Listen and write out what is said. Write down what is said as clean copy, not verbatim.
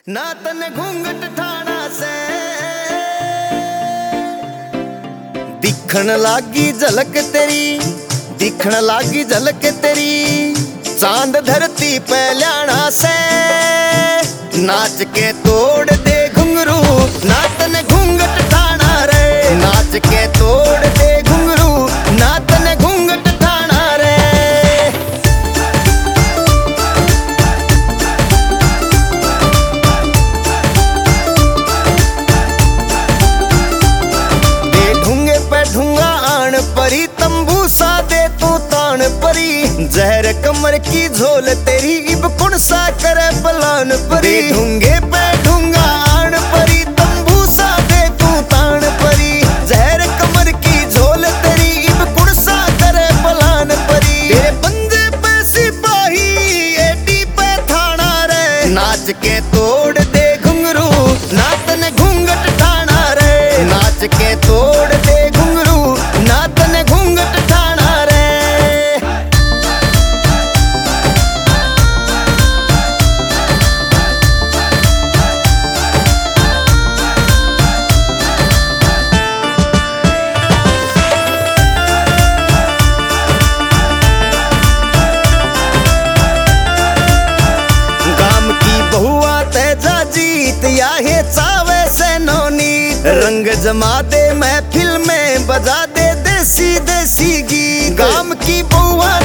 ना तने घूंघट ठाणा से दिखण लागी झलक तेरी, दिखण लागी झलक तेरी चांद धरती पे ल्याणा से नाच के तोड़ दे घुंघरू। ना तने घूंघट ठाणा रे, नाच के तोड़ दे घुंघरू। ना तने घूंघट ठाणा रे। दे ढूंगे पे ढूंगा आण परी, तंबू सा दे तू तान परी। जहर कमर की झोल तेरी इब कुण सा करे पलान परी। ढूंगे पे ढूंगा आण परी, तंबू सा दे तू तान परी। जहर कमर की झोल तेरी इब कुण सा करे पलान परी। तेरे पंजे पे सिपाही एटी पे थाना रे। नाच के तोड़ दे घुंघरू, ना तने घूंघट ठाणा रे। नाच के तोड़ दे घुंघरू, ना तने घूंघट ठाणा रे। गाम की बहुआ तेजा जीत या हे चावे से नौनी। रंग जमा दे महफिल में बजा दे देसी देसी गीत। गाम की बहुआ